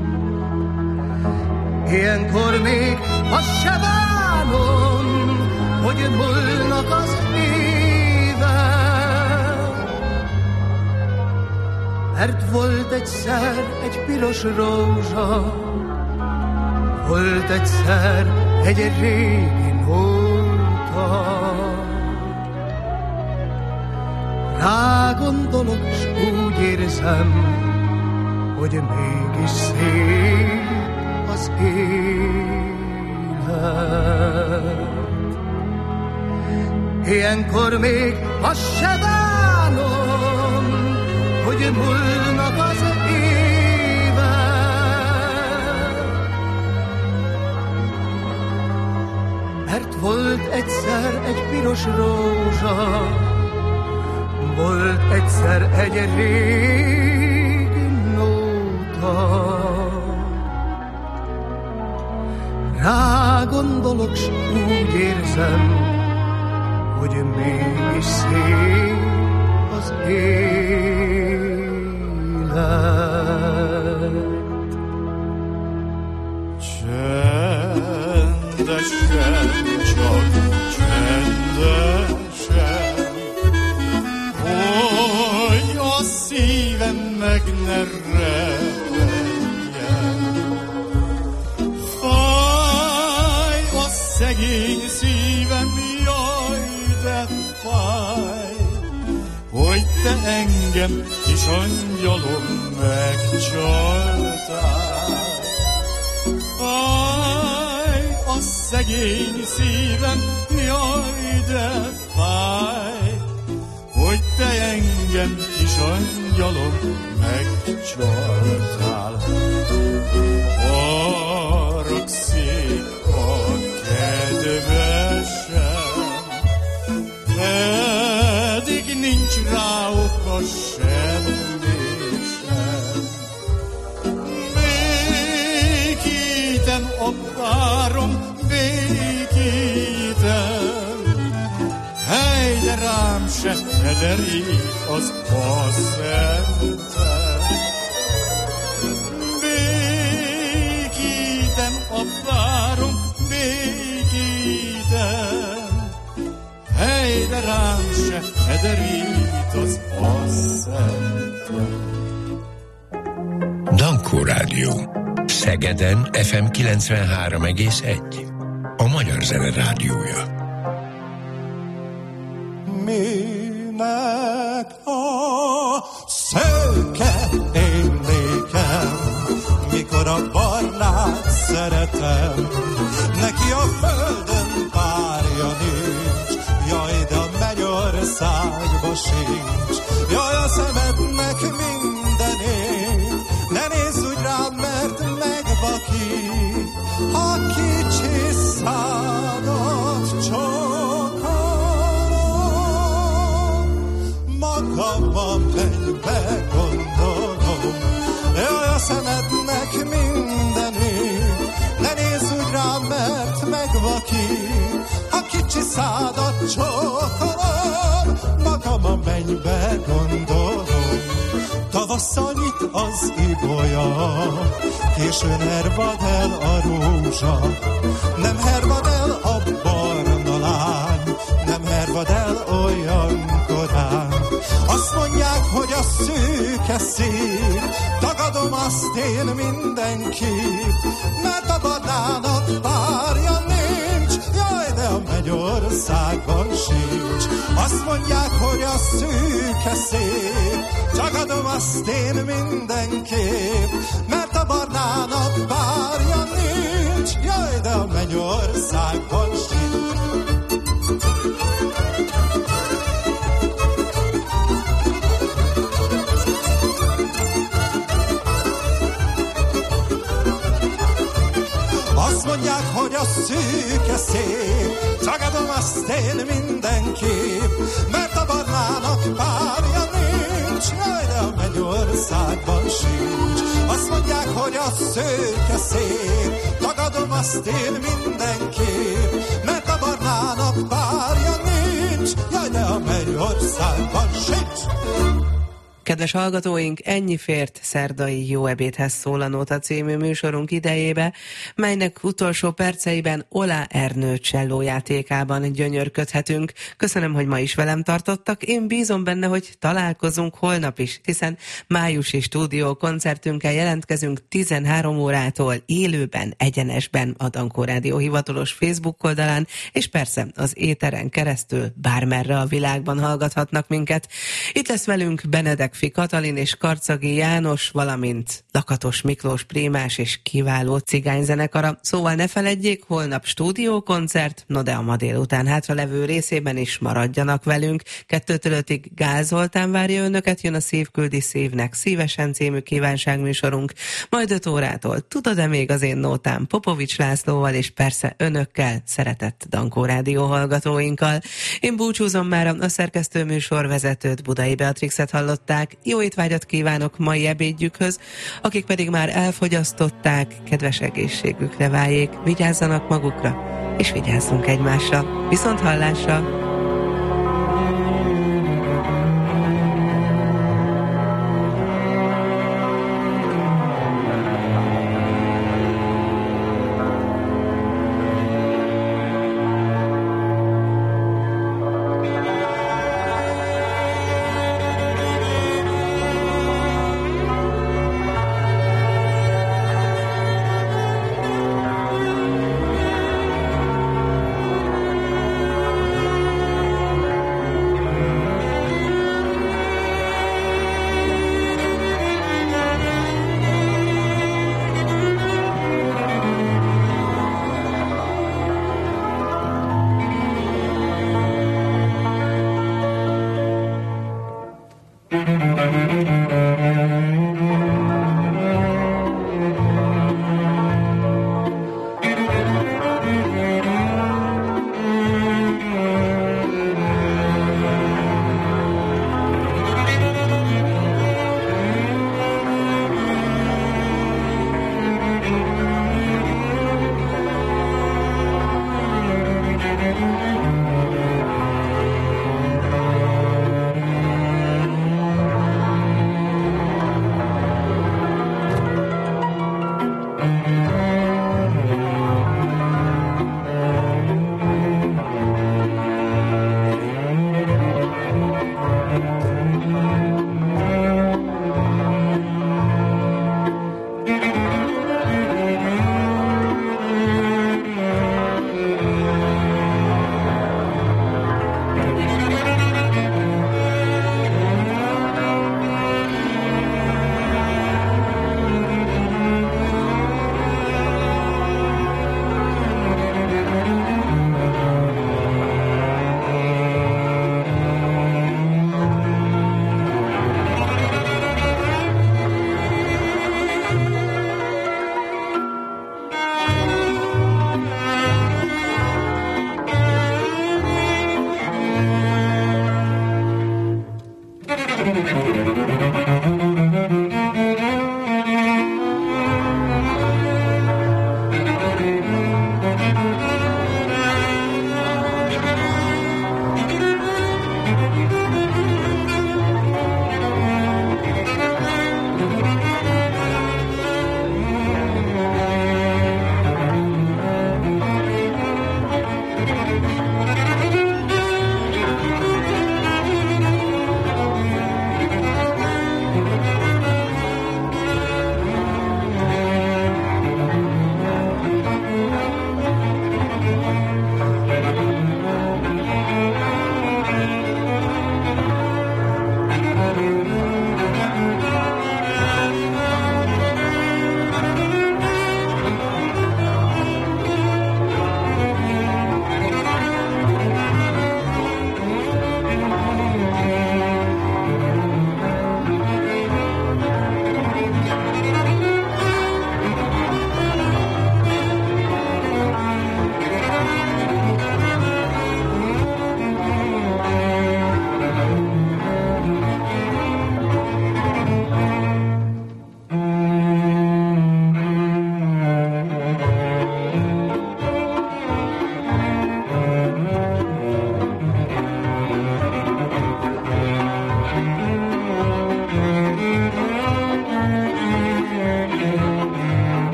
Ilyenkor még azt se bánom, hogy múlnak az évek, mert volt egyszer egy piros rózsa, volt egyszer egy régi nóta. Rá gondolok, s úgy érzem, hogy mégis szép az élet. Ilyenkor még azt se bánom, hogy múlnak az évek, mert volt egyszer egy piros rózsa, volt egyszer egy régi nóta. Rá gondolok, s úgy érzem, hogy mégis szép az élet. Csendesen, csak csendesen, hogy a szívem meg ne repedjen. Fáj a szegény szívem, jaj, de fáj, hogy te engem, kis angyalom, megcsaltál. Fáj a szegény szívem, jaj, de fáj, hogy te engem, kis angyalom, megcsaltál. Haragszik a kedvesem, pedig nincs rá oka semmi sem. Békítem a párom, békítem, hely, de rám se hederít az a szentem. Békítem a párom, békítem, hely, de rám se hederít az a szentem. Dankó Rádió. Szegeden ef em kilencvenhárom egész egy. A Magyar Zene Rádiója. Minek a szőke emlékem, mikor a barnát szeretem, neki a földön párja nincs, jaj, de a mennyországba sincs. Jaj, a szemednek mindenét, ne nézz úgy rám, mert megvakít, ha kicsi szádat csókolom. Magamban mennybe gondolom, jaj, a szemednek mindenét, ne nézz úgy rám, mert megvakít, ha kicsi szádat csókolom. Magamban mennybe gondolom, tavasszal nyit az ibolya, későn hervad el a rózsa. Nem hervad el a barna lány, nem hervad el olyan korán. Azt mondják, hogy a szűke szív, tagadom azt én mindenképp, mert a barnának párja nincs, jaj, de a mennyországban sincs. Azt mondják, hogy a szűke szép, tagadom azt én mindenképp, mert a barnának párja nincs, jaj, de a mennyországban sincs. mondják, hogy a szűke szép, tagadom azt én mindenképp, mert a barnának párja nincs, jaj, de a mennyországban sincs. Azt mondják, hogy a szőke szép, tagadom azt én mindenképp, mert a barnának párja nincs, jaj, de a mennyországban sincs. Kedves hallgatóink, ennyi fért szerdai Jó ebédhez szól a Nóta című műsorunk idejébe, melynek utolsó perceiben Ola Ernő csellójátékában gyönyörködhetünk. Köszönöm, hogy ma is velem tartottak. Én bízom benne, hogy találkozunk holnap is, hiszen májusi stúdió koncertünkkel jelentkezünk tizenhárom órától élőben, egyenesben a Dankó Rádió hivatalos Facebook oldalán, és persze az éteren keresztül bármerre a világban hallgathatnak minket. Itt lesz velünk Benedek Fi Katalin és Karcagi János, valamint Lakatos Miklós Prímás és kiváló cigányzenekara. Szóval ne feledjék, holnap stúdiókoncert, no de a ma délután hátralevő részében is maradjanak velünk. Kettőtől ötig Gál Zoltán várja önöket, jön a Szív küldi szívnek szívesen című kívánságműsorunk. Majd öt órától tudod-e még az én nótám Popovics Lászlóval, és persze önökkel, szeretett Dankó Rádió hallgatóinkkal. Én búcsúzom már, a szerkesztő műsorvezetőt, Budai Beatrixet hallották. Jó étvágyat kívánok mai ebédjükhöz, akik pedig már elfogyasztották, kedves egészségükre váljék, vigyázzanak magukra, és vigyázzunk egymásra. Viszont hallásra!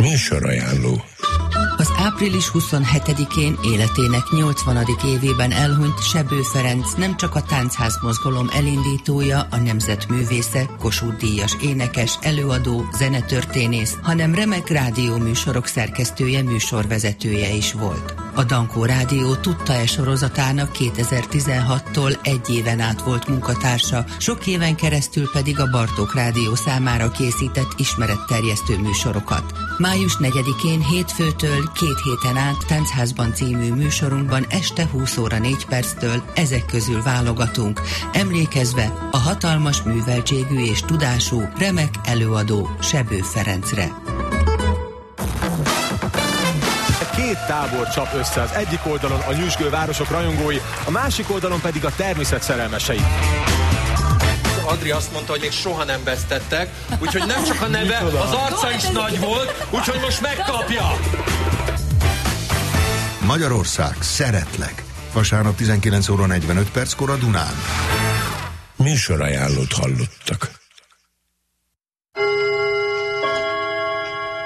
Műsorajánló. Az április huszonhetedikén életének nyolcvanadik évében elhunyt Sebő Ferenc nem csak a táncház mozgalom elindítója, a nemzetművésze, Kossuth-díjas énekes, előadó, zenetörténész, hanem remek rádióműsorok szerkesztője, műsorvezetője is volt. A Dankó Rádió Tudta-e sorozatának kétezer-tizenhattól egy éven át volt munkatársa, sok éven keresztül pedig a Bartók Rádió számára készített ismeretterjesztő műsorokat. május negyedikén hétfőtől két héten át Táncházban című műsorunkban este húsz óra négy perctől ezek közül válogatunk, emlékezve a hatalmas műveltségű és tudású, remek előadó Sebő Ferencre. Két tábor csap össze, az egyik oldalon a nyüzsgő városok rajongói, a másik oldalon pedig a természet szerelmesei. Adri azt mondta, hogy még soha nem vesztettek, úgyhogy nem csak a neve, az arca is nagy volt, úgyhogy most megkapja! Magyarország, szeretlek! Vasárnap tizenkilenc óra negyvenöt perckor a Dunán. Műsorajánlót hallottak.